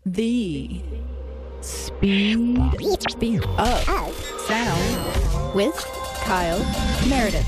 The Speed of Sound with Kyle Meredith.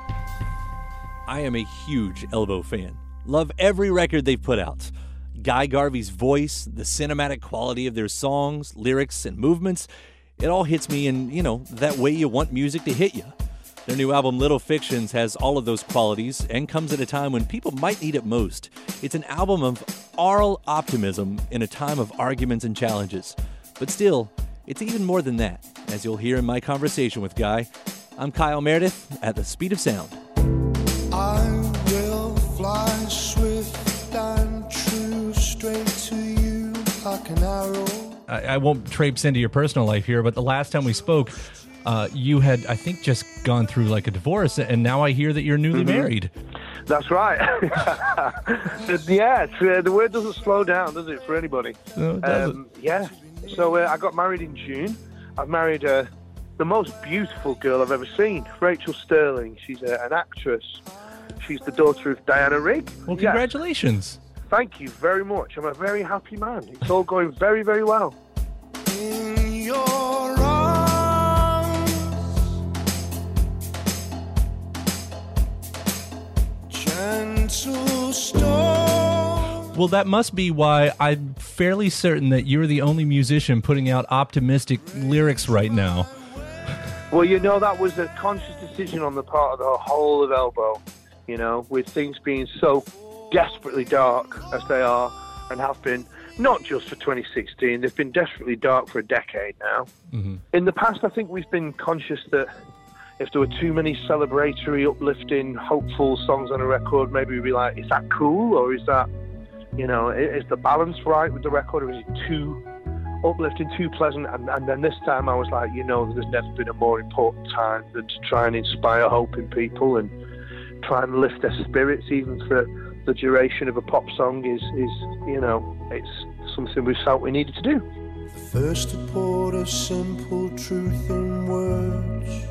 I am a huge Elbow fan. Love every record they've put out. Guy Garvey's voice, the cinematic quality of their songs, lyrics, and movements, it all hits me in, that way you want music to hit you. Their new album, Little Fictions, has all of those qualities and comes at a time when people might need it most. It's an album of aural optimism in a time of arguments and challenges. But still, it's even more than that, as you'll hear in my conversation with Guy. I'm Kyle Meredith at the Speed of Sound. I will fly swift and true straight to you like an arrow. I won't traipse into your personal life here, but the last time we spoke, you had, I think, just gone through like a divorce, and now I hear that you're newly married. That's right. Yeah, the word doesn't slow down, does it, for anybody? No, it doesn't. Yeah. So I got married in June. I've married the most beautiful girl I've ever seen, Rachel Sterling. She's an actress. She's the daughter of Diana Rigg. Well, congratulations. Yeah. Thank you very much. I'm a very happy man. It's all going very, very well. In your arms, gentle storm. Well, that must be why I'm fairly certain that you're the only musician putting out optimistic lyrics right now. Well, that was a conscious decision on the part of the whole of Elbow, with things being so desperately dark as they are and have been, not just for 2016, they've been desperately dark for a decade now. Mm-hmm. In the past, I think we've been conscious that if there were too many celebratory, uplifting, hopeful songs on a record, maybe we'd be like, is that cool? Or is that, is the balance right with the record? Or is it too uplifting, too pleasant? And then this time I was like, there's never been a more important time than to try and inspire hope in people and try and lift their spirits, even for the duration of a pop song is it's something we felt we needed to do. The first to put a simple truth in words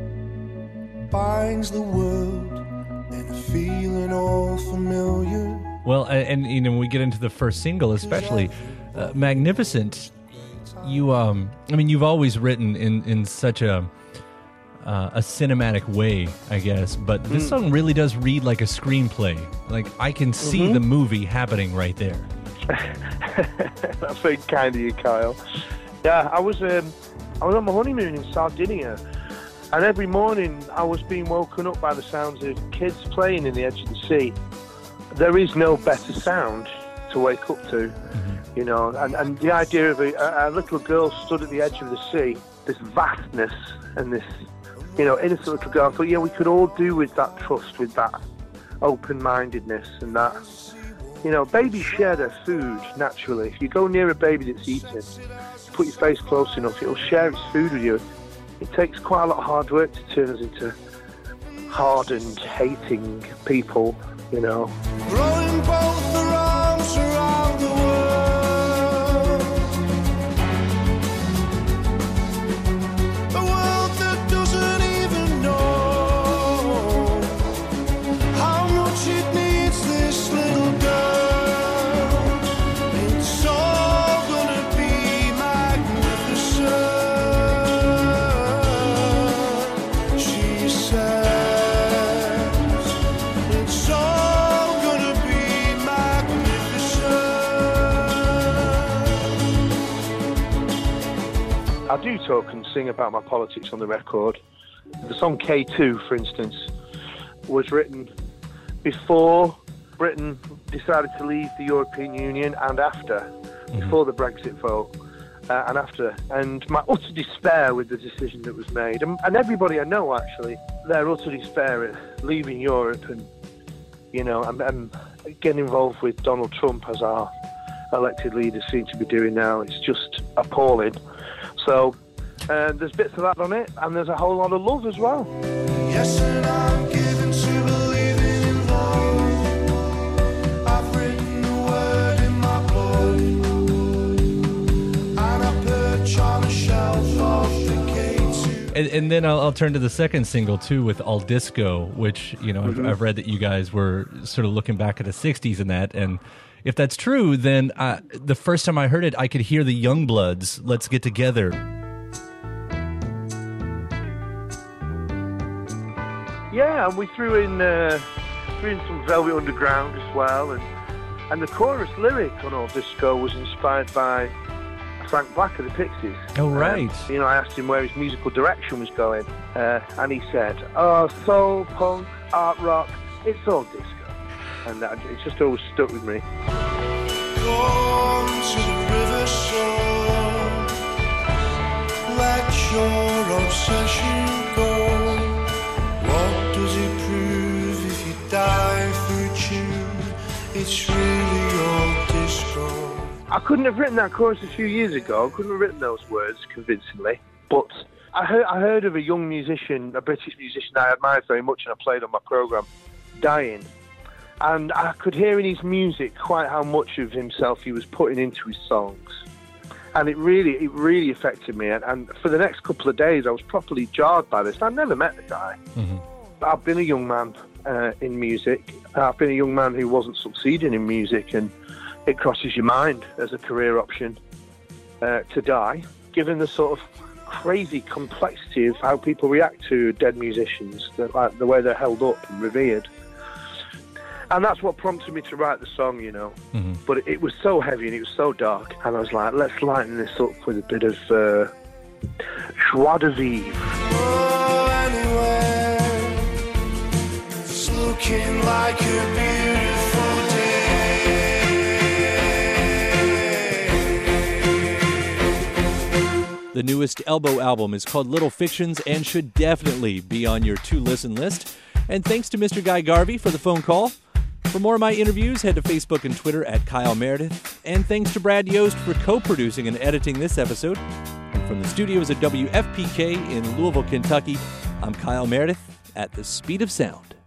binds the world in a feeling all familiar. Well, and when we get into the first single, especially Magnificent, you've always written in such a cinematic way, I guess, but this song really does read like a screenplay. Like, I can see the movie happening right there. That's very kind of you, Kyle. Yeah, I was on my honeymoon in Sardinia, and every morning I was being woken up by the sounds of kids playing in the edge of the sea. There is no better sound to wake up to, and the idea of a little girl stood at the edge of the sea, this vastness and this innocent little girl. I thought, we could all do with that trust, with that open-mindedness, and that, babies share their food naturally. If you go near a baby that's eating, you put your face close enough, it'll share its food with you. It takes quite a lot of hard work to turn us into hardened, hating people, Rolling both their arms around the world. A world that doesn't even know how much it needs this little girl. It's all gonna be magnificent, she says. It's all gonna be magnificent. I do talk and sing about my politics on the record. The song K2, for instance, was written before Britain decided to leave the European Union and after, before the Brexit vote and after. And my utter despair with the decision that was made, and everybody I know, actually, their utter despair at leaving Europe and, and getting involved with Donald Trump as our elected leaders seem to be doing now. It's just appalling. So there's bits of that on it, and there's a whole lot of love as well. Yes, and I'm given to believing in love. I've written the word in my blood, and I perch on a shelf of the K2. And then I'll turn to the second single, too, with All Disco, which, I've read that you guys were sort of looking back at the 60s in that, and if that's true, then the first time I heard it, I could hear the Youngbloods, Let's Get Together. Yeah, and we threw in some Velvet Underground as well, and the chorus lyric on Old Disco was inspired by Frank Black of the Pixies. Oh, right. I asked him where his musical direction was going, and he said, "Oh, soul, punk, art rock, it's all disco," and it's just always stuck with me. Come to the riverside, let your obsession go. What does it prove if you die for a tune? It's really all disco. I couldn't have written that chorus a few years ago. I couldn't have written those words convincingly. But I heard of a young musician, a British musician I admired very much and I played on my programme, dying. And I could hear in his music quite how much of himself he was putting into his songs. And it really affected me. And for the next couple of days, I was properly jarred by this. I've never met the guy. Mm-hmm. I've been a young man in music. I've been a young man who wasn't succeeding in music, and it crosses your mind as a career option to die, given the sort of crazy complexity of how people react to dead musicians, like the way they're held up and revered. And that's what prompted me to write the song, Mm-hmm. But it was so heavy and it was so dark, and I was like, let's lighten this up with a bit of joie de vivre. Oh, anyway, it's looking like a beautiful day. The newest Elbow album is called Little Fictions and should definitely be on your to-listen list. And thanks to Mr. Guy Garvey for the phone call. For more of my interviews, head to Facebook and Twitter at Kyle Meredith. And thanks to Brad Yost for co-producing and editing this episode. And from the studios at WFPK in Louisville, Kentucky, I'm Kyle Meredith at the Speed of Sound.